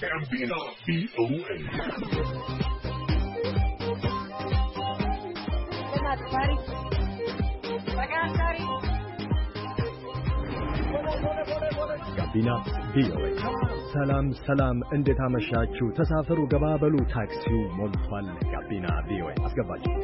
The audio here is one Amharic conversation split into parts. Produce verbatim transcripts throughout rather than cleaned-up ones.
ጋቢና ቪኦኤ ጋቢና ቪኦኤ። ሰላም ሰላም፣ እንዴት አመሻችሁ? ተሳፈሩ፣ ገባበሉ፣ ታክሲው ሞልቷል። ጋቢና ቪኦኤ አስገባችሁ።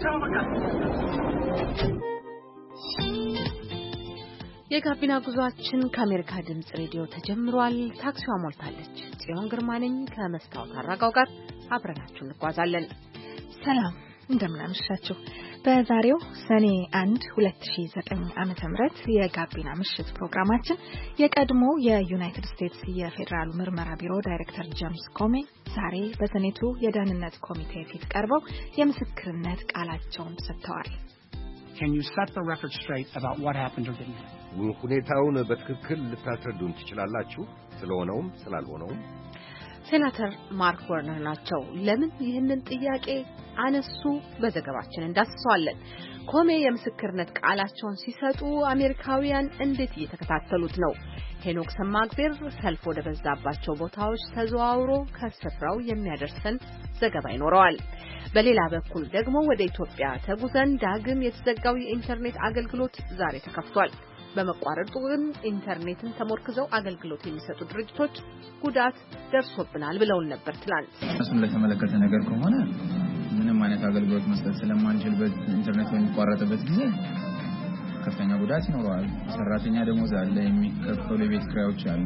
የጋቢና ጉዟችን ከአሜሪካ ድምጽ ሬዲዮ ተጀምሯል። ታክሲዋ ሞልታለች። ጽዮን ግርማ ነኝ ከመስታወት አራጋው ጋር አብረናችሁ እንጓዛለን። ሰላም እንደምን አመሻችሁ። በዛሬው ሰኔ አንድ ሁለት ሺህ ዘጠኝ ዓመተ ምህረት የጋቢና ምሽት ፕሮግራማችን የቀድሞ የዩናይትድ ስቴትስ የፌደራል ምርመራ ቢሮ ዳይሬክተር ጄምስ ኮሜ ዛሬ በሴኔቱ የደህንነት ኮሚቴ ፊት ቀርበው የምስክርነት ቃላቸውን ሰጥተዋል። Can you set the record straight about what happened or didn't happen? ሁኔታውን በትክክል ልታስረዱን ትችላላችሁ? ስለሆነውም ስላልሆነውም። ሴናተር ማርክ ወርነር ናቸው። ለምን ይህንን ጥያቄ አነሱ? በዘገባችን እንዳስሰዋለን። ኮሜ የምስክርነት ቃላቸውን ሲሰጡ አሜሪካውያን እንዴት እየተከታተሉት ነው? ሄኖክ ሰማግዜር ሰልፍ ወደ በዛባቸው ቦታዎች ተዘዋውሮ ከስፍራው የሚያደርሰን ዘገባ ይኖረዋል። በሌላ በኩል ደግሞ ወደ ኢትዮጵያ ተጉዘን ዳግም የተዘጋው የኢንተርኔት አገልግሎት ዛሬ ተከፍቷል። በመቋረጡ ግን ኢንተርኔትን ተሞርክዘው አገልግሎት የሚሰጡ ድርጅቶች ጉዳት ደርሶብናል ብለውን ነበር ትላንት። እሱን ለተመለከተ ነገር ከሆነ ምንም አይነት አገልግሎት መስጠት ስለማንችልበት ኢንተርኔት በሚቋረጥበት ጊዜ ከፍተኛ ጉዳት ይኖረዋል። ሰራተኛ ደሞዝ አለ፣ የሚከፈሉ የቤት ኪራዮች አሉ፣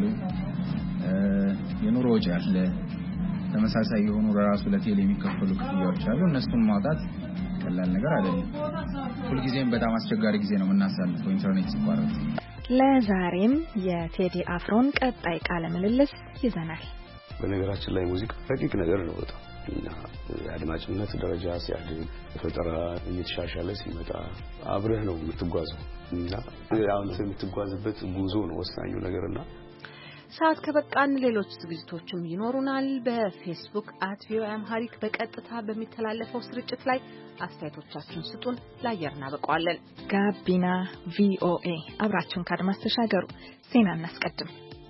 የኑሮ ወጪ አለ፣ ተመሳሳይ የሆኑ ራሱ ለቴሌ የሚከፈሉ ክፍያዎች አሉ። እነሱን ማውጣት ቀላል ነገር አይደለም። ሁልጊዜም በጣም አስቸጋሪ ጊዜ ነው የምናሳልፈው ኢንተርኔት ሲቋረጥ። ለዛሬም የቴዲ አፍሮን ቀጣይ ቃለ ምልልስ ይዘናል። በነገራችን ላይ ሙዚቃ ረቂቅ ነገር ነው በጣም እና የአድማጭነት ደረጃ ሲያድግ ፈጠራ እየተሻሻለ ሲመጣ አብረህ ነው የምትጓዘው እና አሁን የምትጓዝበት ጉዞ ነው ወሳኙ ነገርና ሰዓት ከበቃን ሌሎች ዝግጅቶችም ይኖሩናል። በፌስቡክ አት ቪኦኤ አምሃሪክ በቀጥታ በሚተላለፈው ስርጭት ላይ አስተያየቶቻችሁን ስጡን፣ ለአየር እናበቀዋለን። ጋቢና ቪኦኤ አብራችሁን ካድማስ ተሻገሩ። ዜና እናስቀድም።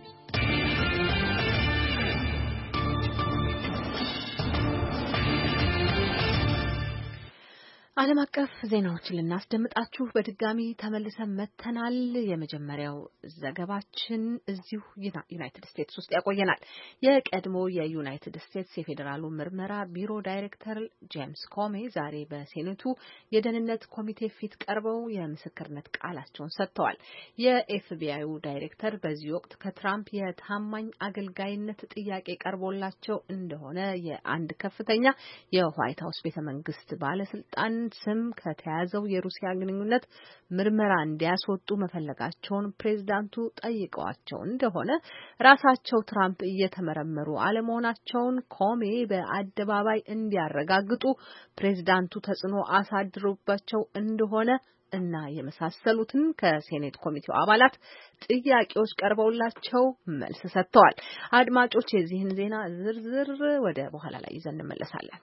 ዓለም አቀፍ ዜናዎችን ልናስደምጣችሁ በድጋሚ ተመልሰን መተናል። የመጀመሪያው ዘገባችን እዚሁ ዩናይትድ ስቴትስ ውስጥ ያቆየናል። የቀድሞ የዩናይትድ ስቴትስ የፌዴራሉ ምርመራ ቢሮ ዳይሬክተር ጄምስ ኮሜ ዛሬ በሴኔቱ የደህንነት ኮሚቴ ፊት ቀርበው የምስክርነት ቃላቸውን ሰጥተዋል። የኤፍቢአዩ ዳይሬክተር በዚህ ወቅት ከትራምፕ የታማኝ አገልጋይነት ጥያቄ ቀርቦላቸው እንደሆነ የአንድ ከፍተኛ የዋይት ሀውስ ቤተመንግስት ባለስልጣን ስም ከተያዘው የሩሲያ ግንኙነት ምርመራ እንዲያስወጡ መፈለጋቸውን ፕሬዝዳንቱ ጠይቀዋቸው እንደሆነ ራሳቸው ትራምፕ እየተመረመሩ አለመሆናቸውን ኮሜ በአደባባይ እንዲያረጋግጡ ፕሬዝዳንቱ ተጽዕኖ አሳድሮባቸው እንደሆነ እና የመሳሰሉትን ከሴኔት ኮሚቴው አባላት ጥያቄዎች ቀርበውላቸው መልስ ሰጥተዋል። አድማጮች የዚህን ዜና ዝርዝር ወደ በኋላ ላይ ይዘን እንመለሳለን።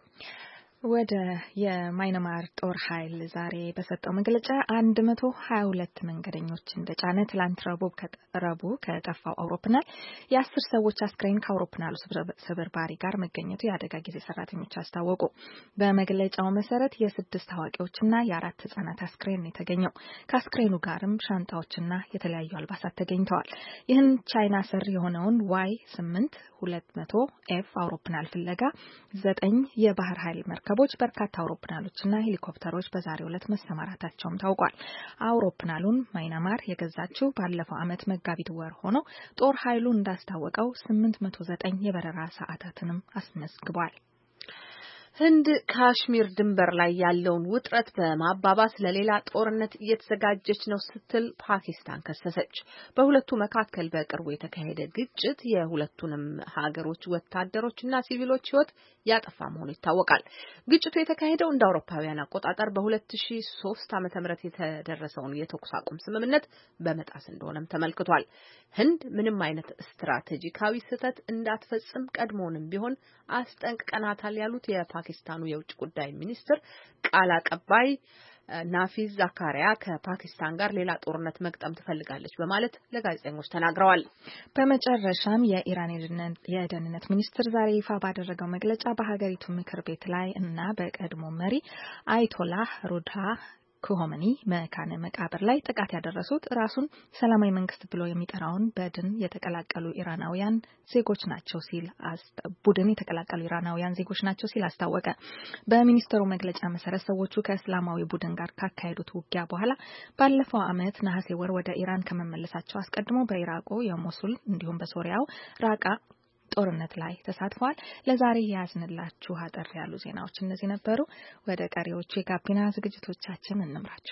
ወደ የማይናማር ጦር ኃይል ዛሬ በሰጠው መግለጫ አንድ መቶ ሀያ ሁለት መንገደኞች እንደጫነ ትላንት ረቡዕ ከጠፋው አውሮፕላን የአስር ሰዎች አስክሬን ከአውሮፕላኑ ስብርባሪ ጋር መገኘቱ የአደጋ ጊዜ ሰራተኞች አስታወቁ። በመግለጫው መሰረት የስድስት አዋቂዎችና የአራት ህጻናት አስክሬን የተገኘው ከአስክሬኑ ጋርም ሻንጣዎችና የተለያዩ አልባሳት ተገኝተዋል። ይህን ቻይና ሰር የሆነውን ዋይ ስምንት ሁለት መቶ ኤፍ አውሮፕላን ፍለጋ ዘጠኝ የባህር ኃይል መርከቦች በርካታ አውሮፕላኖችና ሄሊኮፕተሮች በዛሬው ዕለት መሰማራታቸውም ታውቋል። አውሮፕላኑን ማይናማር የገዛችው ባለፈው ዓመት መጋቢት ወር ሆኖ ጦር ኃይሉ እንዳስታወቀው ስምንት መቶ ዘጠኝ የበረራ ሰዓታትንም አስመዝግቧል። ህንድ ካሽሚር ድንበር ላይ ያለውን ውጥረት በማባባስ ለሌላ ጦርነት እየተዘጋጀች ነው ስትል ፓኪስታን ከሰሰች። በሁለቱ መካከል በቅርቡ የተካሄደ ግጭት የሁለቱንም ሀገሮች ወታደሮችና ሲቪሎች ሕይወት ያጠፋ መሆኑ ይታወቃል። ግጭቱ የተካሄደው እንደ አውሮፓውያን አቆጣጠር በሁለት ሺህ ሶስት ዓመተ ምህረት የተደረሰውን የተኩስ አቁም ስምምነት በመጣስ እንደሆነም ተመልክቷል። ህንድ ምንም አይነት ስትራቴጂካዊ ስህተት እንዳትፈጽም ቀድሞውንም ቢሆን አስጠንቅቀናታል ያሉት የፓኪስታኑ የውጭ ጉዳይ ሚኒስትር ቃል አቀባይ ናፊዝ ዛካሪያ ከፓኪስታን ጋር ሌላ ጦርነት መግጠም ትፈልጋለች በማለት ለጋዜጠኞች ተናግረዋል። በመጨረሻም የኢራን የደህንነት ሚኒስትር ዛሬ ይፋ ባደረገው መግለጫ በሀገሪቱ ምክር ቤት ላይ እና በቀድሞ መሪ አይቶላህ ሩዳ ኮሆመኒ መካነ መቃብር ላይ ጥቃት ያደረሱት ራሱን ሰላማዊ መንግስት ብሎ የሚጠራውን ቡድን የተቀላቀሉ ኢራናውያን ዜጎች ናቸው ሲል ቡድን የተቀላቀሉ ኢራናውያን ዜጎች ናቸው ሲል አስታወቀ። በሚኒስትሩ መግለጫ መሰረት ሰዎቹ ከእስላማዊ ቡድን ጋር ካካሄዱት ውጊያ በኋላ ባለፈው ዓመት ነሐሴ ወር ወደ ኢራን ከመመለሳቸው አስቀድሞ በኢራቁ የሞሱል እንዲሁም በሶሪያው ራቃ ጦርነት ላይ ተሳትፈዋል። ለዛሬ ያዝንላችሁ አጠር ያሉ ዜናዎች እነዚህ ነበሩ። ወደ ቀሪዎቹ የጋቢና ዝግጅቶቻችን እንምራችሁ።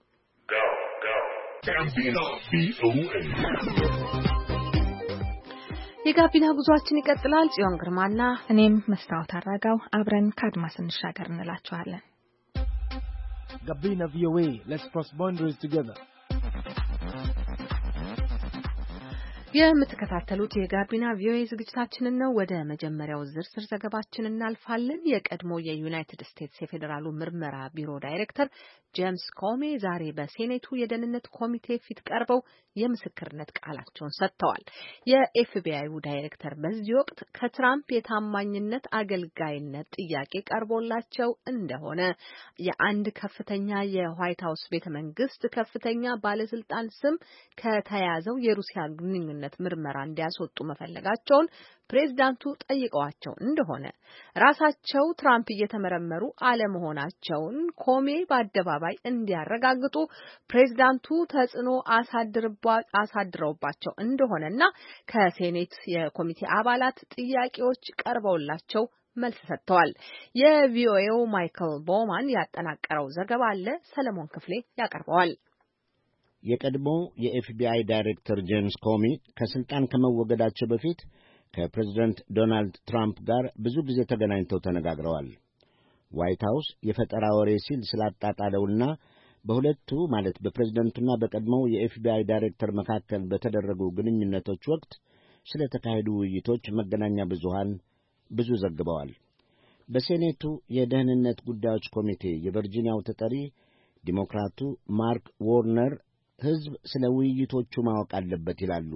የጋቢና ጉዟችን ይቀጥላል። ጽዮን ግርማና እኔም መስታወት አራጋው አብረን ከአድማስ እንሻገር እንላችኋለን። ጋቢና ቪኦኤ Let's cross boundaries together. የምትከታተሉት የጋቢና ቪኦኤ ዝግጅታችንን ነው። ወደ መጀመሪያው ዝርዝር ዘገባችን እናልፋለን። የቀድሞ የዩናይትድ ስቴትስ የፌዴራሉ ምርመራ ቢሮ ዳይሬክተር ጄምስ ኮሜ ዛሬ በሴኔቱ የደህንነት ኮሚቴ ፊት ቀርበው የምስክርነት ቃላቸውን ሰጥተዋል። የኤፍቢአይው ዳይሬክተር በዚህ ወቅት ከትራምፕ የታማኝነት አገልጋይነት ጥያቄ ቀርቦላቸው እንደሆነ የአንድ ከፍተኛ የዋይት ሀውስ ቤተ መንግስት ከፍተኛ ባለስልጣን ስም ከተያዘው የሩሲያ ግንኙነት ምርመራ እንዲያስወጡ መፈለጋቸውን ፕሬዝዳንቱ ጠይቀዋቸው እንደሆነ ራሳቸው ትራምፕ እየተመረመሩ አለመሆናቸውን ኮሜ በአደባባይ እንዲያረጋግጡ ፕሬዝዳንቱ ተጽዕኖ አሳድረውባቸው እንደሆነና ከሴኔት የኮሚቴ አባላት ጥያቄዎች ቀርበውላቸው መልስ ሰጥተዋል። የቪኦኤው ማይክል ቦማን ያጠናቀረው ዘገባ አለ። ሰለሞን ክፍሌ ያቀርበዋል። የቀድሞው የኤፍቢአይ ዳይሬክተር ጄምስ ኮሚ ከስልጣን ከመወገዳቸው በፊት ከፕሬዝዳንት ዶናልድ ትራምፕ ጋር ብዙ ጊዜ ተገናኝተው ተነጋግረዋል። ዋይት ሃውስ የፈጠራ ወሬ ሲል ስላጣጣለውና በሁለቱ ማለት በፕሬዝዳንቱና በቀድሞው የኤፍቢአይ ዳይሬክተር መካከል በተደረጉ ግንኙነቶች ወቅት ስለተካሄዱ ውይይቶች መገናኛ ብዙሃን ብዙ ዘግበዋል። በሴኔቱ የደህንነት ጉዳዮች ኮሚቴ የቨርጂኒያው ተጠሪ ዲሞክራቱ ማርክ ዎርነር ሕዝብ ስለ ውይይቶቹ ማወቅ አለበት ይላሉ።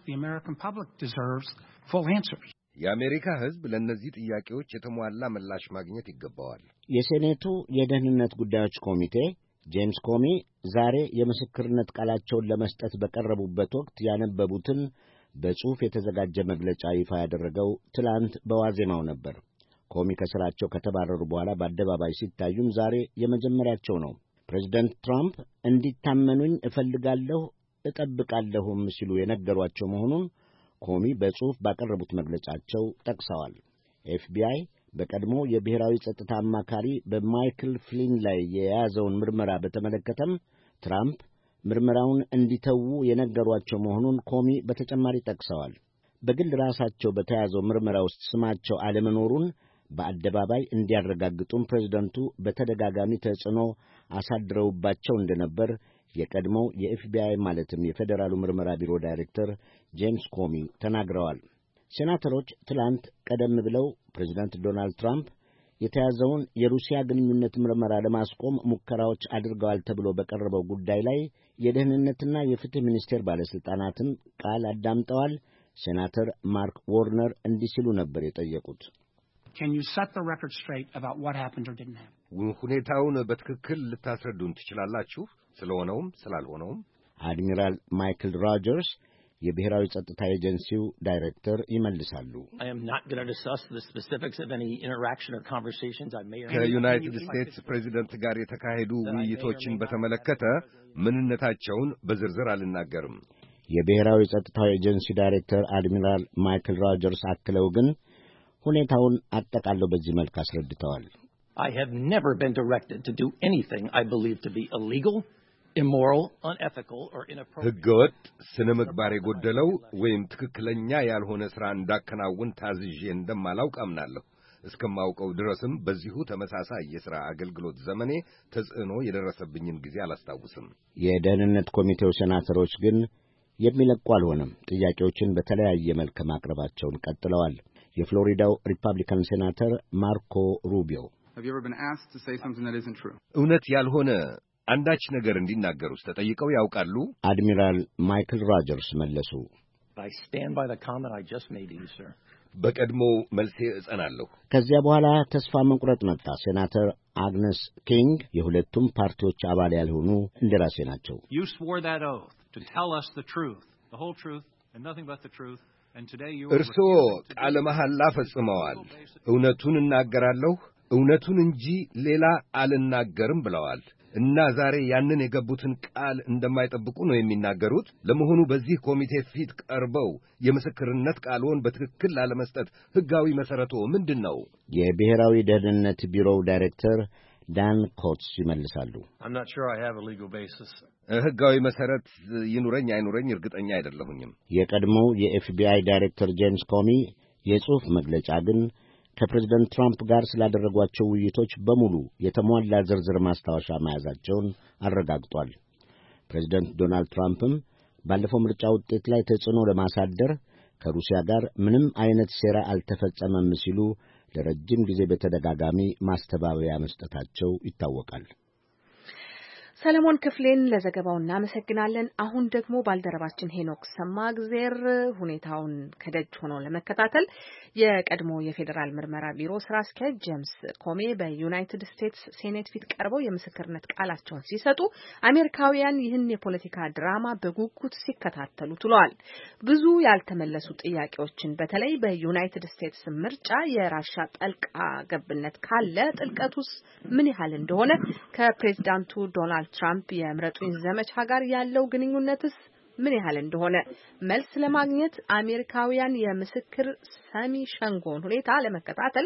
የአሜሪካ ሕዝብ ለእነዚህ ጥያቄዎች የተሟላ ምላሽ ማግኘት ይገባዋል። የሴኔቱ የደህንነት ጉዳዮች ኮሚቴ ጄምስ ኮሚ ዛሬ የምስክርነት ቃላቸውን ለመስጠት በቀረቡበት ወቅት ያነበቡትን በጽሑፍ የተዘጋጀ መግለጫ ይፋ ያደረገው ትላንት በዋዜማው ነበር። ኮሚ ከሥራቸው ከተባረሩ በኋላ በአደባባይ ሲታዩም ዛሬ የመጀመሪያቸው ነው። ፕሬዝዳንት ትራምፕ እንዲታመኑኝ እፈልጋለሁ እጠብቃለሁም ሲሉ የነገሯቸው መሆኑን ኮሚ በጽሑፍ ባቀረቡት መግለጫቸው ጠቅሰዋል። ኤፍቢአይ በቀድሞ የብሔራዊ ጸጥታ አማካሪ በማይክል ፍሊን ላይ የያዘውን ምርመራ በተመለከተም ትራምፕ ምርመራውን እንዲተዉ የነገሯቸው መሆኑን ኮሚ በተጨማሪ ጠቅሰዋል። በግል ራሳቸው በተያዘው ምርመራ ውስጥ ስማቸው አለመኖሩን በአደባባይ እንዲያረጋግጡም ፕሬዝዳንቱ በተደጋጋሚ ተጽዕኖ አሳድረውባቸው እንደነበር የቀድሞው የኤፍቢአይ ማለትም የፌዴራሉ ምርመራ ቢሮ ዳይሬክተር ጄምስ ኮሚ ተናግረዋል። ሴናተሮች ትላንት ቀደም ብለው ፕሬዝዳንት ዶናልድ ትራምፕ የተያዘውን የሩሲያ ግንኙነት ምርመራ ለማስቆም ሙከራዎች አድርገዋል ተብሎ በቀረበው ጉዳይ ላይ የደህንነትና የፍትህ ሚኒስቴር ባለሥልጣናትን ቃል አዳምጠዋል። ሴናተር ማርክ ዎርነር እንዲህ ሲሉ ነበር የጠየቁት። Can you set the record straight about what happened or didn't happen? ሁኔታውን በትክክል ልታስረዱን ትችላላችሁ? ስለሆነውም ስላልሆነውም። አድሚራል ማይክል ሮጀርስ የብሔራዊ ጸጥታ ኤጀንሲው ዳይሬክተር ይመልሳሉ። ከዩናይትድ ስቴትስ ፕሬዚደንት ጋር የተካሄዱ ውይይቶችን በተመለከተ ምንነታቸውን በዝርዝር አልናገርም። የብሔራዊ ጸጥታ ኤጀንሲ ዳይሬክተር አድሚራል ማይክል ሮጀርስ አክለው ግን ሁኔታውን አጠቃለው በዚህ መልክ አስረድተዋል። I have never been directed to do anything I believe to be illegal, immoral, unethical or inappropriate. ሕገወጥ፣ ስነ ምግባር የጎደለው ወይም ትክክለኛ ያልሆነ ሥራ እንዳከናውን ታዝዤ እንደማላውቅ አምናለሁ። እስከማውቀው ድረስም በዚሁ ተመሳሳይ የሥራ አገልግሎት ዘመኔ ተጽዕኖ የደረሰብኝን ጊዜ አላስታውስም። የደህንነት ኮሚቴው ሴናተሮች ግን የሚለቁ አልሆነም። ጥያቄዎችን በተለያየ መልክ ማቅረባቸውን ቀጥለዋል። የፍሎሪዳው ሪፐብሊካን ሴናተር ማርኮ ሩቢዮ Have you ever been asked to say something that isn't true? እውነት ያልሆነ አንዳች ነገር እንዲናገሩስ ተጠይቀው ያውቃሉ? አድሚራል ማይክል ሮጀርስ መለሱ። I stand by the comment I just made to you, sir. በቀድሞ መልሴ እጸናለሁ። ከዚያ በኋላ ተስፋ መቁረጥ መጣ። ሴናተር አግነስ ኪንግ የሁለቱም ፓርቲዎች አባል ያልሆኑ እንደራሴ ናቸው። You swore that oath to tell us the truth, the whole truth and nothing but the truth. And today you are እርስዎ ቃለ መሐላ ፈጽመዋል። እውነቱን እናገራለሁ፣ እውነቱን እንጂ ሌላ አልናገርም ብለዋል። እና ዛሬ ያንን የገቡትን ቃል እንደማይጠብቁ ነው የሚናገሩት። ለመሆኑ በዚህ ኮሚቴ ፊት ቀርበው የምስክርነት ቃልዎን በትክክል ላለመስጠት ሕጋዊ መሰረቱ ምንድነው? የብሔራዊ ደህንነት ቢሮው ዳይሬክተር ዳን ኮትስ ይመልሳሉ። I'm not sure I have a legal basis. ሕጋዊ መሰረት ይኑረኝ አይኑረኝ እርግጠኛ አይደለሁኝም። የቀድሞው የኤፍቢአይ ዳይሬክተር ጄምስ ኮሚ የጽሑፍ መግለጫ ግን ከፕሬዝደንት ትራምፕ ጋር ስላደረጓቸው ውይይቶች በሙሉ የተሟላ ዝርዝር ማስታወሻ መያዛቸውን አረጋግጧል። ፕሬዝደንት ዶናልድ ትራምፕም ባለፈው ምርጫ ውጤት ላይ ተጽዕኖ ለማሳደር ከሩሲያ ጋር ምንም አይነት ሴራ አልተፈጸመም ሲሉ ለረጅም ጊዜ በተደጋጋሚ ማስተባበያ መስጠታቸው ይታወቃል። ሰለሞን ክፍሌን ለዘገባው እናመሰግናለን። አሁን ደግሞ ባልደረባችን ሄኖክ ሰማግዜር ሁኔታውን ከደጅ ሆኖ ለመከታተል የቀድሞ የፌዴራል ምርመራ ቢሮ ስራ አስኪያጅ ጄምስ ኮሜ በዩናይትድ ስቴትስ ሴኔት ፊት ቀርበው የምስክርነት ቃላቸውን ሲሰጡ አሜሪካውያን ይህን የፖለቲካ ድራማ በጉጉት ሲከታተሉ ውለዋል። ብዙ ያልተመለሱ ጥያቄዎችን በተለይ በዩናይትድ ስቴትስ ምርጫ የራሻ ጣልቃ ገብነት ካለ ጥልቀቱስ ምን ያህል እንደሆነ ከፕሬዝዳንቱ ዶናልድ ትራምፕ የምረጡኝ ዘመቻ ጋር ያለው ግንኙነትስ ምን ያህል እንደሆነ መልስ ለማግኘት አሜሪካውያን የምስክር ሰሚ ሸንጎን ሁኔታ ለመከታተል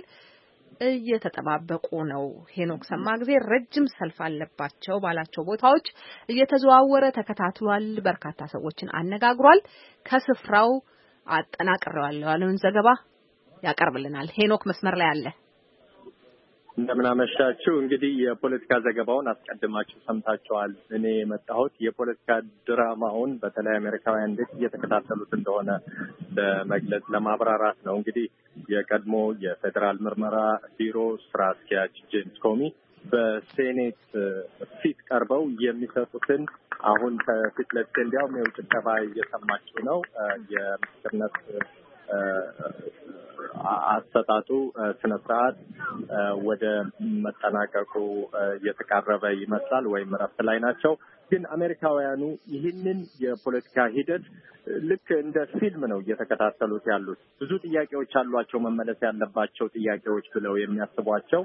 እየተጠባበቁ ነው። ሄኖክ ሰማግዜር ረጅም ሰልፍ አለባቸው ባላቸው ቦታዎች እየተዘዋወረ ተከታትሏል። በርካታ ሰዎችን አነጋግሯል። ከስፍራው አጠናቅሬዋለሁ ያለውን ዘገባ ያቀርብልናል። ሄኖክ መስመር ላይ አለ። እንደምን አመሻችሁ። እንግዲህ የፖለቲካ ዘገባውን አስቀድማችሁ ሰምታችኋል። እኔ የመጣሁት የፖለቲካ ድራማውን በተለይ አሜሪካውያን እንዴት እየተከታተሉት እንደሆነ ለመግለጽ ለማብራራት ነው። እንግዲህ የቀድሞ የፌዴራል ምርመራ ቢሮ ስራ አስኪያጅ ጄምስ ኮሚ በሴኔት ፊት ቀርበው የሚሰጡትን አሁን ከፊት ለፊት እንዲያውም የውጭ ጭብጨባ እየሰማችሁ ነው። የምስክርነት አሰጣጡ ስነ ስርዓት ወደ መጠናቀቁ እየተቃረበ ይመስላል ወይም እረፍት ላይ ናቸው። ግን አሜሪካውያኑ ይህንን የፖለቲካ ሂደት ልክ እንደ ፊልም ነው እየተከታተሉት ያሉት። ብዙ ጥያቄዎች አሏቸው፣ መመለስ ያለባቸው ጥያቄዎች ብለው የሚያስቧቸው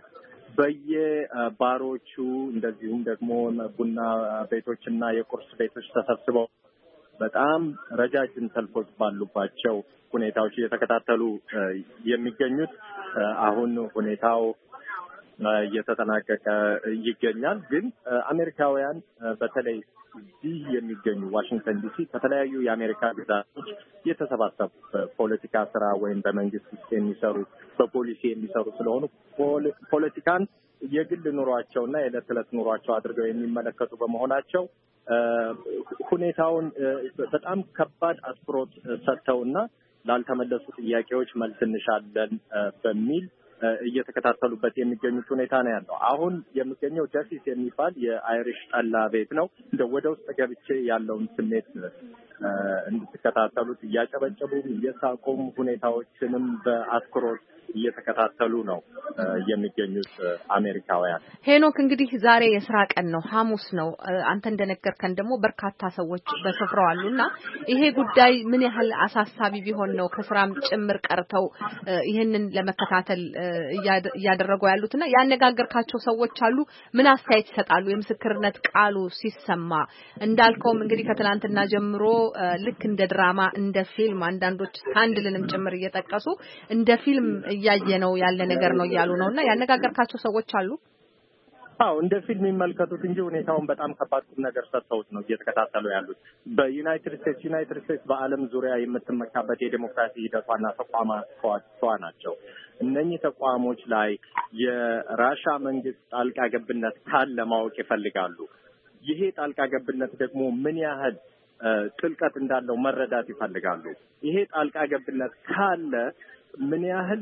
በየባሮቹ እንደዚሁም ደግሞ ቡና ቤቶችና የቁርስ ቤቶች ተሰብስበው በጣም ረጃጅም ሰልፎች ባሉባቸው ሁኔታዎች እየተከታተሉ የሚገኙት። አሁን ሁኔታው እየተጠናቀቀ ይገኛል። ግን አሜሪካውያን በተለይ እዚህ የሚገኙ ዋሽንግተን ዲሲ ከተለያዩ የአሜሪካ ግዛቶች የተሰባሰቡ በፖለቲካ ስራ ወይም በመንግስት ውስጥ የሚሰሩ በፖሊሲ የሚሰሩ ስለሆኑ ፖለቲካን የግል ኑሯቸውና የዕለት ዕለት ኑሯቸው አድርገው የሚመለከቱ በመሆናቸው ሁኔታውን በጣም ከባድ አትኩሮት ሰጥተውና ላልተመለሱ ጥያቄዎች መልስ እንሻለን በሚል እየተከታተሉበት የሚገኙት ሁኔታ ነው ያለው። አሁን የሚገኘው ደሲስ የሚባል የአይሪሽ ጠላ ቤት ነው። እንደ ወደ ውስጥ ገብቼ ያለውን ስሜት እንድትከታተሉት እያጨበጨቡም እየሳቁም ሁኔታዎችንም በአትኩሮት እየተከታተሉ ነው የሚገኙት አሜሪካውያን። ሄኖክ እንግዲህ ዛሬ የስራ ቀን ነው፣ ሐሙስ ነው። አንተ እንደነገርከን ደግሞ በርካታ ሰዎች በስፍራው አሉና ይሄ ጉዳይ ምን ያህል አሳሳቢ ቢሆን ነው ከስራም ጭምር ቀርተው ይሄንን ለመከታተል እያደረጉ ያሉትና ያነጋገርካቸው ሰዎች አሉ? ምን አስተያየት ይሰጣሉ? የምስክርነት ቃሉ ሲሰማ እንዳልከውም እንግዲህ ከትናንትና ጀምሮ ልክ እንደ ድራማ እንደ ፊልም አንዳንዶች ስካንድልንም ጭምር እየጠቀሱ እንደ ፊልም እያየነው ያለ ነገር ነው እያሉ ነውና ያነጋገርካቸው ሰዎች አሉ? አዎ እንደ ፊልም የሚመለከቱት እንጂ ሁኔታውን በጣም ከባድ ቁም ነገር ሰጥተውት ነው እየተከታተሉ ያሉት። በዩናይትድ ስቴትስ ዩናይትድ ስቴትስ በዓለም ዙሪያ የምትመካበት የዲሞክራሲ ሂደቷና ተቋማቷ ናቸው። እነኚህ ተቋሞች ላይ የራሻ መንግስት ጣልቃ ገብነት ካለ ማወቅ ይፈልጋሉ። ይሄ ጣልቃ ገብነት ደግሞ ምን ያህል ጥልቀት እንዳለው መረዳት ይፈልጋሉ። ይሄ ጣልቃ ገብነት ካለ ምን ያህል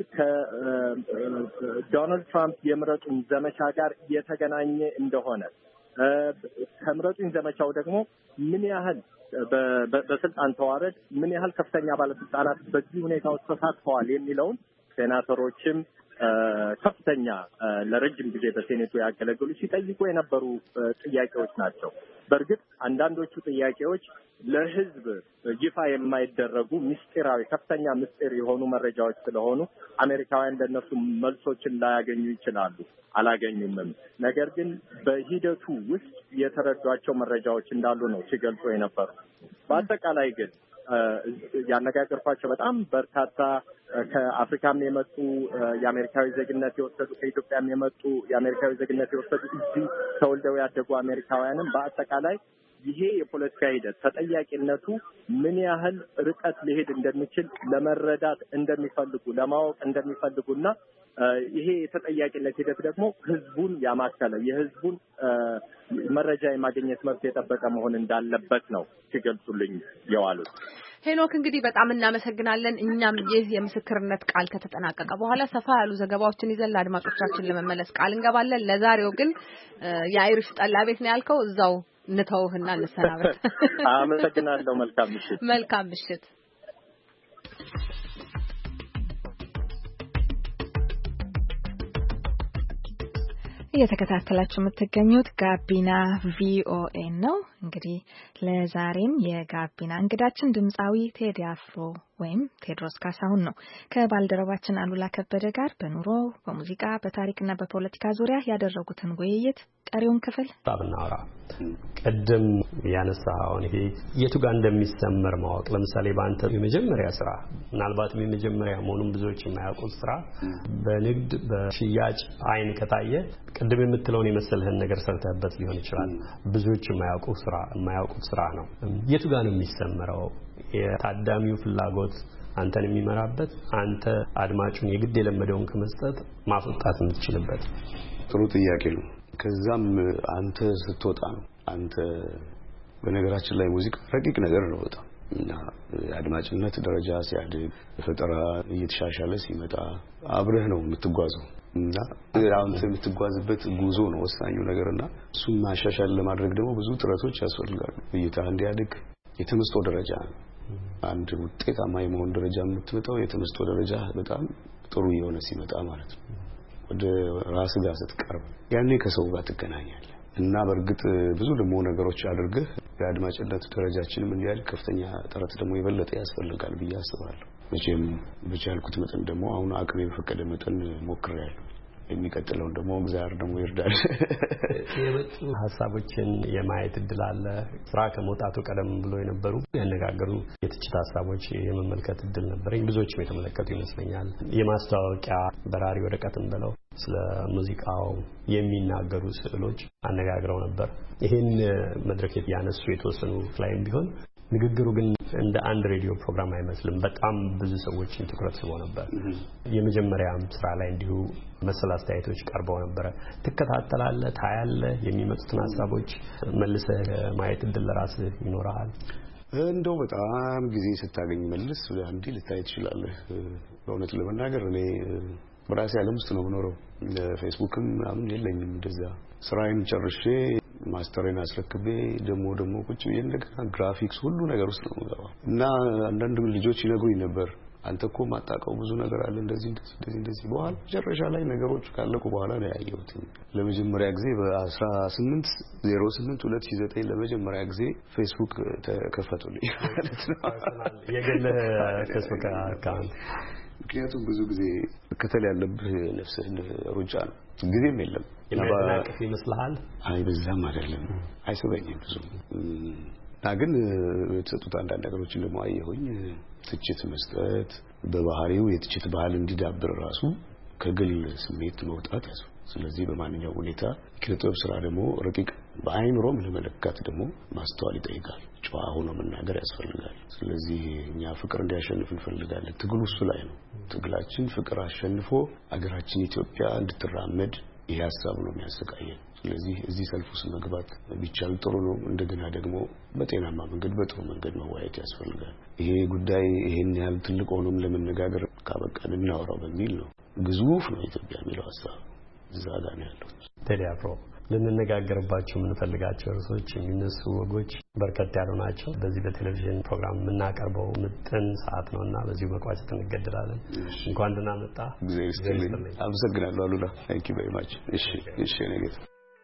ከዶናልድ ትራምፕ የምረጡኝ ዘመቻ ጋር የተገናኘ እንደሆነ ከምረጡኝ ዘመቻው ደግሞ ምን ያህል በስልጣን ተዋረድ ምን ያህል ከፍተኛ ባለስልጣናት በዚህ ሁኔታ ውስጥ ተሳትፈዋል የሚለውን ሴናተሮችም ከፍተኛ ለረጅም ጊዜ በሴኔቱ ያገለገሉ ሲጠይቁ የነበሩ ጥያቄዎች ናቸው። በእርግጥ አንዳንዶቹ ጥያቄዎች ለሕዝብ ይፋ የማይደረጉ ምስጢራዊ ከፍተኛ ምስጢር የሆኑ መረጃዎች ስለሆኑ አሜሪካውያን ለነሱ መልሶችን ላያገኙ ይችላሉ፣ አላገኙምም። ነገር ግን በሂደቱ ውስጥ የተረዷቸው መረጃዎች እንዳሉ ነው ሲገልጹ የነበሩ። በአጠቃላይ ግን ያነጋገርኳቸው በጣም በርካታ ከአፍሪካም የመጡ የአሜሪካዊ ዜግነት የወሰዱ ከኢትዮጵያም የመጡ የአሜሪካዊ ዜግነት የወሰዱ እዚህ ተወልደው ያደጉ አሜሪካውያንም በአጠቃላይ ይሄ የፖለቲካ ሂደት ተጠያቂነቱ ምን ያህል ርቀት ሊሄድ እንደሚችል ለመረዳት እንደሚፈልጉ ለማወቅ እንደሚፈልጉና ይሄ የተጠያቂነት ሂደት ደግሞ ህዝቡን ያማከለ የህዝቡን መረጃ የማግኘት መብት የጠበቀ መሆን እንዳለበት ነው ሲገልጹልኝ የዋሉት። ሄኖክ እንግዲህ በጣም እናመሰግናለን። እኛም ይህ የምስክርነት ቃል ከተጠናቀቀ በኋላ ሰፋ ያሉ ዘገባዎችን ይዘን ለአድማጮቻችን ለመመለስ ቃል እንገባለን። ለዛሬው ግን የአይሪሽ ጠላ ቤት ነው ያልከው፣ እዛው እንተውህና እንሰናበት። አመሰግናለሁ። መልካም ምሽት። መልካም ምሽት። እየተከታተላችሁ የምትገኙት ጋቢና ቪኦኤ ነው። እንግዲህ ለዛሬም የጋቢና እንግዳችን ድምጻዊ ቴዲ አፍሮ ወይም ቴድሮስ ካሳሁን ነው። ከባልደረባችን አሉላ ከበደ ጋር በኑሮ በሙዚቃ በታሪክና በፖለቲካ ዙሪያ ያደረጉትን ውይይት ቀሪውን ክፍል ታብናራ ቀደም ያነሳውን ይሄ የቱ ጋር እንደሚሰመር ማወቅ ለምሳሌ ባንተ የመጀመሪያ ስራ ምናልባትም የመጀመሪያ መሆኑን ብዙዎች የማያውቁት ስራ በንግድ በሽያጭ አይን ከታየ ቀደም የምትለውን የመሰለህን ነገር ሰርተህበት ሊሆን ይችላል። ብዙዎች የማያውቁት ስራ የማያውቁት ስራ ነው። የቱ ጋር ነው የሚሰመረው? የታዳሚው ፍላጎት አንተን የሚመራበት አንተ አድማጩን የግድ የለመደውን ከመስጠት ማስወጣት የምትችልበት? ጥሩ ጥያቄ ነው። ከዛም አንተ ስትወጣ ነው። አንተ በነገራችን ላይ ሙዚቃ ረቂቅ ነገር ነው በጣም እና አድማጭነት ደረጃ ሲያድግ ፈጠራ እየተሻሻለ ሲመጣ አብረህ ነው የምትጓዘው እና አንተ የምትጓዝበት ጉዞ ነው ወሳኙ ነገርና እሱን ማሻሻል ለማድረግ ደግሞ ብዙ ጥረቶች ያስፈልጋሉ። እይታ እንዲያድግ የተመስጦ ደረጃ አንድ ውጤታማ የመሆን ደረጃ የምትመጣው የተመስጦ ደረጃ በጣም ጥሩ የሆነ ሲመጣ ማለት ነው። ወደ ራስ ጋር ስትቀርብ ያኔ ከሰው ጋር ትገናኛለህ እና በእርግጥ ብዙ ደግሞ ነገሮች አድርገህ የአድማጭነት ደረጃችንም እንዲያድግ ከፍተኛ ጥረት ደግሞ የበለጠ ያስፈልጋል ብዬ አስባለሁ። መቼም በቻልኩት መጠን ደግሞ አሁን አቅሜ በፈቀደ መጠን ሞክሬያለሁ። የሚቀጥለው ደግሞ እግዚአብሔር ደግሞ ይርዳል። የመጡ ሐሳቦችን የማየት እድል አለ። ስራ ከመውጣቱ ቀደም ብሎ የነበሩ ያነጋገሩ የትችት ሐሳቦች የመመልከት እድል ነበረኝ። ብዙዎችም የተመለከቱ ይመስለኛል። የማስተዋወቂያ በራሪ ወረቀትን ብለው ስለ ሙዚቃው የሚናገሩ ስዕሎች አነጋግረው ነበር። ይሄን መድረክ ያነሱ የተወሰኑ ላይም ቢሆን ንግግሩ ግን እንደ አንድ ሬዲዮ ፕሮግራም አይመስልም። በጣም ብዙ ሰዎችን ትኩረት ስቦ ነበር። የመጀመሪያም ስራ ላይ እንዲሁ መሰል አስተያየቶች ቀርበው ነበር። ትከታተላለህ፣ ታያለህ፣ የሚመጡትን ሐሳቦች መልሰህ ማየት እድል ለራስህ ይኖርሃል? እንደው በጣም ጊዜ ስታገኝ መልስ አንዴ ልታይ ትችላለህ። በእውነት ለመናገር እኔ በራሴ ዓለም ውስጥ ነው የምኖረው። ፌስቡክም ምናምን የለኝም። እንደዛ ስራዬን ጨርሼ ማስተሬን አስረክቤ ደሞ ደሞ ቁጭ ብዬ እንደገና ግራፊክስ ሁሉ ነገር ውስጥ ነው የምገባው እና አንዳንድ ልጆች ይነግሩኝ ነበር አንተ እኮ ማጣቀው ብዙ ነገር አለ እንደዚህ እንደዚህ እንደዚህ። በኋላ መጨረሻ ላይ ነገሮች ካለቁ በኋላ ነው ያየሁት። ለመጀመሪያ ጊዜ በ18 ዜሮ ስምንት ሁለት ሺህ ዘጠኝ ለመጀመሪያ ጊዜ ፌስቡክ ተከፈቱልኝ ማለት ነው። የግል ፌስቡክ አካውንት። ምክንያቱም ብዙ ጊዜ ከተል ያለብህ ነፍስህን ሩጫ ነው፣ ጊዜም የለም። የማናቀፍ ይመስልሃል? አይ በዛም አይደለም፣ አይሰበኝም ብዙ እና ግን የተሰጡት አንዳንድ ነገሮችን ደግሞ አየሁኝ። ትችት መስጠት በባህሪው የትችት ባህል እንዲዳብር ራሱ ከግል ስሜት መውጣት ያሱ። ስለዚህ በማንኛውም ሁኔታ የኪነጥበብ ስራ ደግሞ ረቂቅ በአይምሮም ለመለካት ደግሞ ማስተዋል ይጠይቃል። ጨዋ ሆኖ መናገር ያስፈልጋል። ስለዚህ እኛ ፍቅር እንዲያሸንፍ እንፈልጋለን። ትግሉ እሱ ላይ ነው። ትግላችን ፍቅር አሸንፎ አገራችን ኢትዮጵያ እንድትራመድ ይሄ ሐሳብ ነው የሚያሰቃየን። ስለዚህ እዚህ ሰልፍ ውስጥ መግባት ቢቻል ጥሩ ነው። እንደገና ደግሞ በጤናማ መንገድ በጥሩ መንገድ መዋየት ያስፈልጋል። ይሄ ጉዳይ ይሄን ያህል ትልቅ ሆኖም ለመነጋገር ካበቃን እናወራው በሚል ነው። ግዙፍ ነው ኢትዮጵያ የሚለው ሀሳብ እዛ ጋር ነው ያለው። ቴዲ አፍሮ ልንነጋገርባቸው የምንፈልጋቸው ርዕሶች የሚነሱ ወጎች በርከት ያሉ ናቸው። በዚህ በቴሌቪዥን ፕሮግራም የምናቀርበው ምጥን ሰዓት ነውና በዚሁ መቋጨት እንገደዳለን። እንኳን ደህና መጣ። እግዚአብሔር ይስጥልኝ። አመሰግናለሁ አሉላ። ታንክ ዩ ቬሪ ማች። እሺ እሺ ነገ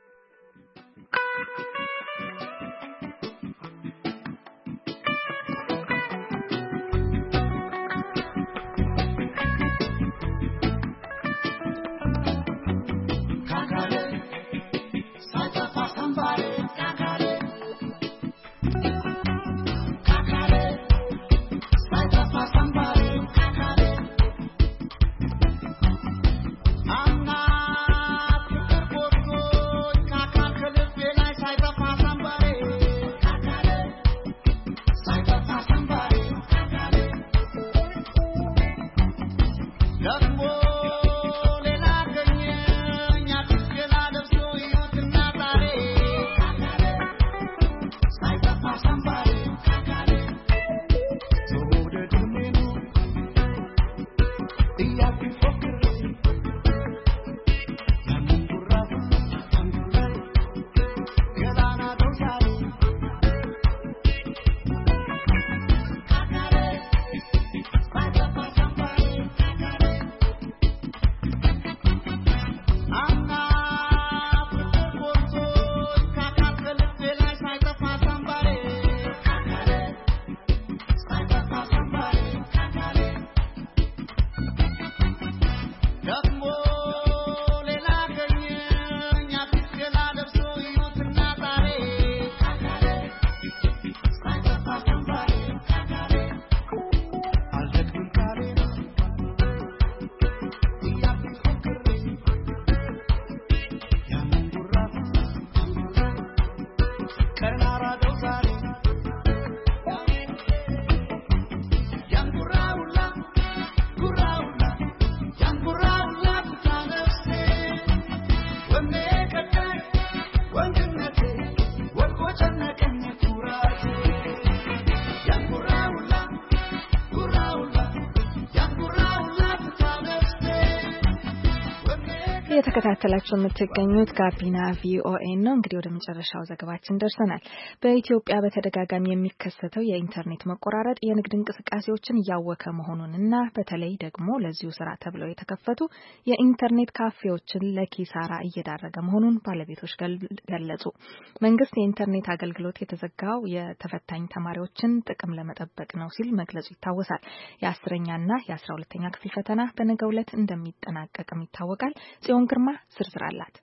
እየተከታተላችሁ የምትገኙት ጋቢና ቪኦኤ ነው። እንግዲህ ወደ መጨረሻው ዘገባችን ደርሰናል። በኢትዮጵያ በተደጋጋሚ የሚከሰተው የኢንተርኔት መቆራረጥ የንግድ እንቅስቃሴዎችን እያወከ መሆኑንና በተለይ ደግሞ ለዚሁ ስራ ተብለው የተከፈቱ የኢንተርኔት ካፌዎችን ለኪሳራ እየዳረገ መሆኑን ባለቤቶች ገለጹ። መንግስት የኢንተርኔት አገልግሎት የተዘጋው የተፈታኝ ተማሪዎችን ጥቅም ለመጠበቅ ነው ሲል መግለጹ ይታወሳል። የአስረኛና የአስራ ሁለተኛ ክፍል ፈተና በነገው ዕለት እንደሚጠናቀቅም ይታወቃል። ጽዮን ግርማ ዝርዝር አላት።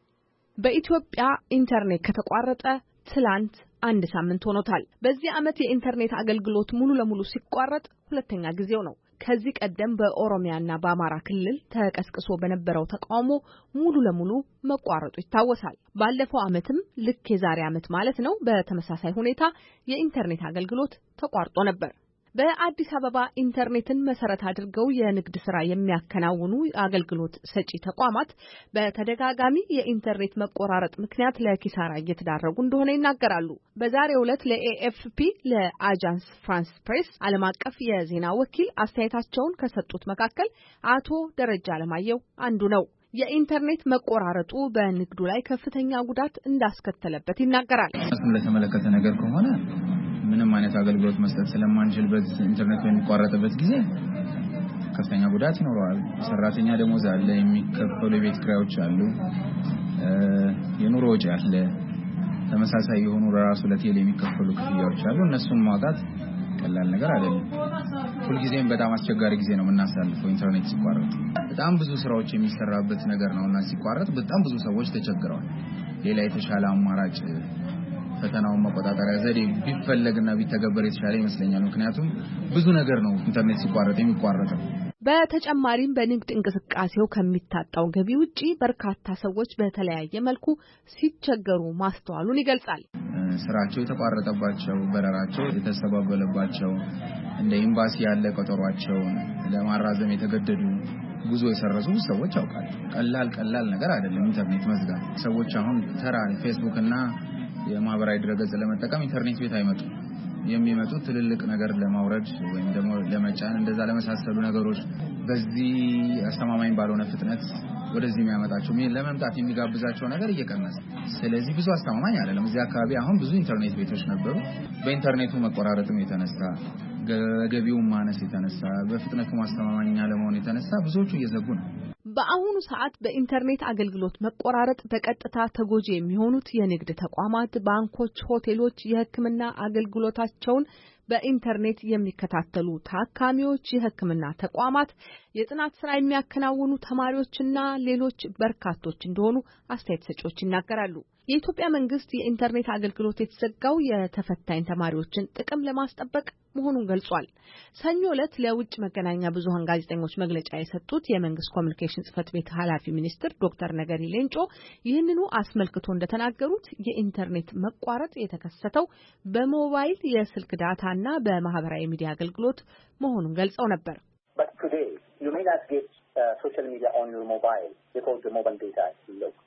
በኢትዮጵያ ኢንተርኔት ከተቋረጠ ትላንት አንድ ሳምንት ሆኖታል። በዚህ ዓመት የኢንተርኔት አገልግሎት ሙሉ ለሙሉ ሲቋረጥ ሁለተኛ ጊዜው ነው። ከዚህ ቀደም በኦሮሚያና በአማራ ክልል ተቀስቅሶ በነበረው ተቃውሞ ሙሉ ለሙሉ መቋረጡ ይታወሳል። ባለፈው ዓመትም ልክ የዛሬ ዓመት ማለት ነው በተመሳሳይ ሁኔታ የኢንተርኔት አገልግሎት ተቋርጦ ነበር። በአዲስ አበባ ኢንተርኔትን መሰረት አድርገው የንግድ ስራ የሚያከናውኑ አገልግሎት ሰጪ ተቋማት በተደጋጋሚ የኢንተርኔት መቆራረጥ ምክንያት ለኪሳራ እየተዳረጉ እንደሆነ ይናገራሉ። በዛሬው ዕለት ለኤኤፍፒ ለአጃንስ ፍራንስ ፕሬስ ዓለም አቀፍ የዜና ወኪል አስተያየታቸውን ከሰጡት መካከል አቶ ደረጃ አለማየሁ አንዱ ነው። የኢንተርኔት መቆራረጡ በንግዱ ላይ ከፍተኛ ጉዳት እንዳስከተለበት ይናገራል። ለተመለከተ ነገር ከሆነ ምንም አይነት አገልግሎት መስጠት ስለማንችል በኢንተርኔት በሚቋረጥበት ጊዜ ከፍተኛ ጉዳት ይኖረዋል። ሰራተኛ ደሞዝ አለ፣ የሚከፈሉ የቤት ኪራዮች አሉ፣ የኑሮ ወጪ አለ፣ ተመሳሳይ የሆኑ ራሱ ለቴሌ የሚከፈሉ ክፍያዎች አሉ። እነሱን ማውጣት ቀላል ነገር አይደለም። ሁልጊዜም በጣም አስቸጋሪ ጊዜ ነው የምናሳልፈው። ኢንተርኔት ሲቋረጥ በጣም ብዙ ስራዎች የሚሰራበት ነገር ነውና ሲቋረጥ በጣም ብዙ ሰዎች ተቸግረዋል። ሌላ የተሻለ አማራጭ ፈተናውን መቆጣጠሪያ ዘዴ ቢፈለግና ቢተገበር የተሻለ ይመስለኛል። ምክንያቱም ብዙ ነገር ነው ኢንተርኔት ሲቋረጥ የሚቋረጠው። በተጨማሪም በንግድ እንቅስቃሴው ከሚታጣው ገቢ ውጪ በርካታ ሰዎች በተለያየ መልኩ ሲቸገሩ ማስተዋሉን ይገልጻል። ስራቸው የተቋረጠባቸው፣ በረራቸው የተስተጓጎለባቸው፣ እንደ ኤምባሲ ያለ ቀጠሯቸውን ለማራዘም የተገደዱ ጉዞ የሰረዙ ሰዎች ያውቃሉ። ቀላል ቀላል ነገር አይደለም ኢንተርኔት መዝጋት። ሰዎች አሁን ተራ ፌስቡክ እና የማህበራዊ ድረገጽ ለመጠቀም ኢንተርኔት ቤት አይመጡም። የሚመጡት ትልልቅ ነገር ለማውረድ ወይም ደግሞ ለመጫን እንደዛ ለመሳሰሉ ነገሮች በዚህ አስተማማኝ ባልሆነ ፍጥነት ወደዚህ የሚያመጣቸው ምን ለመምጣት የሚጋብዛቸው ነገር እየቀነሰ ስለዚህ ብዙ አስተማማኝ አይደለም። እዚህ አካባቢ አሁን ብዙ ኢንተርኔት ቤቶች ነበሩ። በኢንተርኔቱ መቆራረጥም የተነሳ ገቢው ማነስ የተነሳ በፍጥነቱ ማስተማማኝ ለመሆን የተነሳ ብዙዎቹ እየዘጉ ነው። በአሁኑ ሰዓት በኢንተርኔት አገልግሎት መቆራረጥ በቀጥታ ተጎጂ የሚሆኑት የንግድ ተቋማት፣ ባንኮች፣ ሆቴሎች፣ የሕክምና አገልግሎታቸውን በኢንተርኔት የሚከታተሉ ታካሚዎች፣ የሕክምና ተቋማት፣ የጥናት ስራ የሚያከናውኑ ተማሪዎችና ሌሎች በርካቶች እንደሆኑ አስተያየት ሰጪዎች ይናገራሉ። የኢትዮጵያ መንግስት የኢንተርኔት አገልግሎት የተዘጋው የተፈታኝ ተማሪዎችን ጥቅም ለማስጠበቅ መሆኑን ገልጿል። ሰኞ ዕለት ለውጭ መገናኛ ብዙሃን ጋዜጠኞች መግለጫ የሰጡት የመንግስት ኮሚኒኬሽን ጽህፈት ቤት ኃላፊ ሚኒስትር ዶክተር ነገሪ ሌንጮ ይህንኑ አስመልክቶ እንደተናገሩት የኢንተርኔት መቋረጥ የተከሰተው በሞባይል የስልክ ዳታና በማህበራዊ ሚዲያ አገልግሎት መሆኑን ገልጸው ነበር። But today you may not get uh, social media on your mobile because the mobile data is low.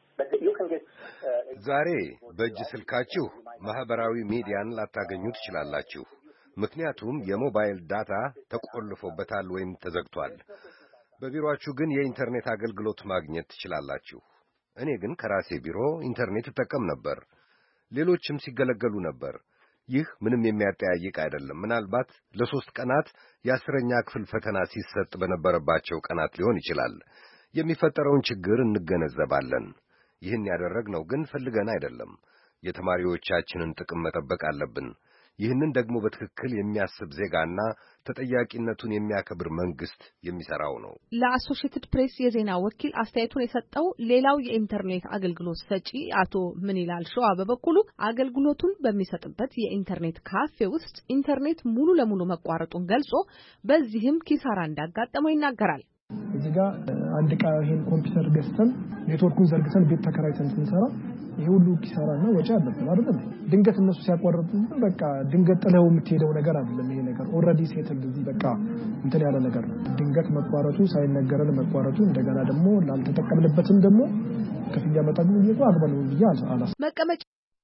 ዛሬ በእጅ ስልካችሁ ማህበራዊ ሚዲያን ላታገኙ ትችላላችሁ። ምክንያቱም የሞባይል ዳታ ተቆልፎበታል ወይም ተዘግቷል። በቢሮአችሁ ግን የኢንተርኔት አገልግሎት ማግኘት ትችላላችሁ። እኔ ግን ከራሴ ቢሮ ኢንተርኔት እጠቀም ነበር። ሌሎችም ሲገለገሉ ነበር። ይህ ምንም የሚያጠያይቅ አይደለም። ምናልባት ለሶስት ቀናት የአስረኛ ክፍል ፈተና ሲሰጥ በነበረባቸው ቀናት ሊሆን ይችላል። የሚፈጠረውን ችግር እንገነዘባለን። ይህን ያደረግነው ግን ፈልገን አይደለም። የተማሪዎቻችንን ጥቅም መጠበቅ አለብን። ይህንን ደግሞ በትክክል የሚያስብ ዜጋና ተጠያቂነቱን የሚያከብር መንግስት የሚሰራው ነው። ለአሶሺየትድ ፕሬስ የዜና ወኪል አስተያየቱን የሰጠው ሌላው የኢንተርኔት አገልግሎት ሰጪ አቶ ምንይላል ሸዋ በበኩሉ አገልግሎቱን በሚሰጥበት የኢንተርኔት ካፌ ውስጥ ኢንተርኔት ሙሉ ለሙሉ መቋረጡን ገልጾ በዚህም ኪሳራ እንዳጋጠመው ይናገራል። እዚህ ጋር አንድ ቃ ይሄን ኮምፒውተር ገዝተን ኔትወርኩን ዘርግተን ቤት ተከራይተን ስንሰራ ይሄ ሁሉ ኪሳራና ወጪ አለበት አይደል? ድንገት እነሱ ሲያቋርጡ በቃ ድንገት ጥለው የምትሄደው ነገር አይደለም። ይሄ ነገር ኦልሬዲ ሴትል እዚህ በቃ እንትን ያለ ነገር ነው። ድንገት መቋረጡ ሳይነገረን መቋረጡ እንደገና ደግሞ ላልተጠቀምንበትም ደግሞ ከፍያ መጠኑ ይዞ አግባብ ነው ይያዝ አላስ መቀመጫ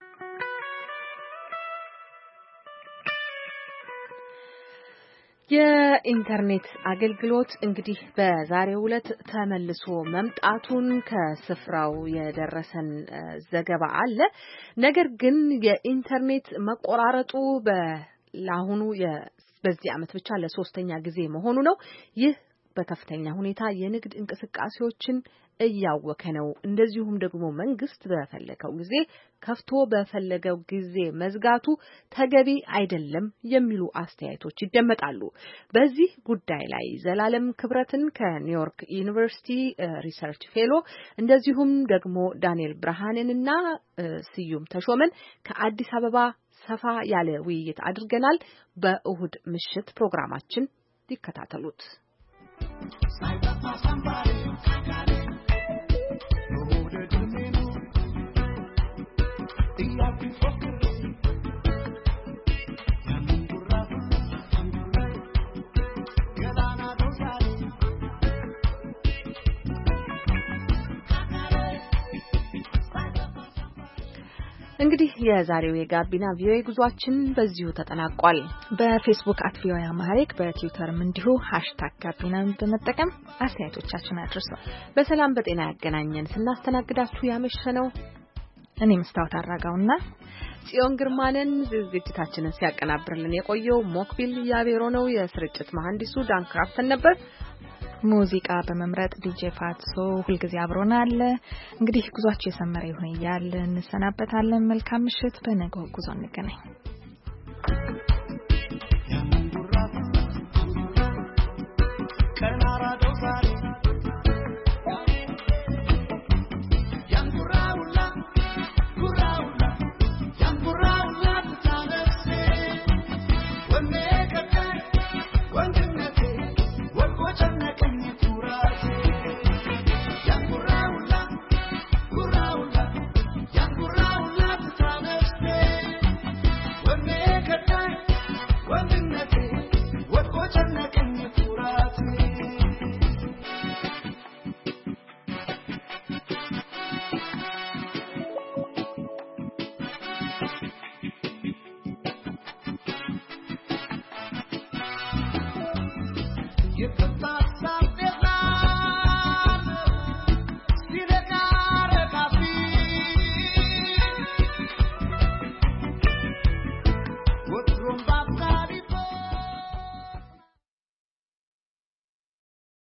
የኢንተርኔት አገልግሎት እንግዲህ በዛሬው ዕለት ተመልሶ መምጣቱን ከስፍራው የደረሰን ዘገባ አለ። ነገር ግን የኢንተርኔት መቆራረጡ በላሁኑ በዚህ ዓመት ብቻ ለሶስተኛ ጊዜ መሆኑ ነው። ይህ በከፍተኛ ሁኔታ የንግድ እንቅስቃሴዎችን እያወከ ነው። እንደዚሁም ደግሞ መንግስት በፈለገው ጊዜ ከፍቶ በፈለገው ጊዜ መዝጋቱ ተገቢ አይደለም የሚሉ አስተያየቶች ይደመጣሉ። በዚህ ጉዳይ ላይ ዘላለም ክብረትን ከኒውዮርክ ዩኒቨርሲቲ ሪሰርች ፌሎ እንደዚሁም ደግሞ ዳንኤል ብርሃንንና ስዩም ተሾመን ከአዲስ አበባ ሰፋ ያለ ውይይት አድርገናል። በእሁድ ምሽት ፕሮግራማችን ይከታተሉት። እንግዲህ የዛሬው የጋቢና ቪኦኤ ጉዟችን በዚሁ ተጠናቋል። በፌስቡክ አት ቪኦኤ አማሪክ በትዊተርም እንዲሁ ሃሽታግ ጋቢናን በመጠቀም አስተያየቶቻችሁን አድርሱ። በሰላም በጤና ያገናኘን። ስናስተናግዳችሁ ያመሸነው እኔ መስታወት አራጋውና ጽዮን ግርማንን። ዝግጅታችንን ሲያቀናብርልን የቆየው ሞክቢል ያቤሮ ነው። የስርጭት መሐንዲሱ ዳን ክራፍተን ነበር። ሙዚቃ በመምረጥ ዲጄ ፋትሶ ሁልጊዜ አብሮናል። እንግዲህ ጉዟችሁ የሰመረ ይሁን እያልን እንሰናበታለን። መልካም ምሽት። በነገው ጉዞ እንገናኝ።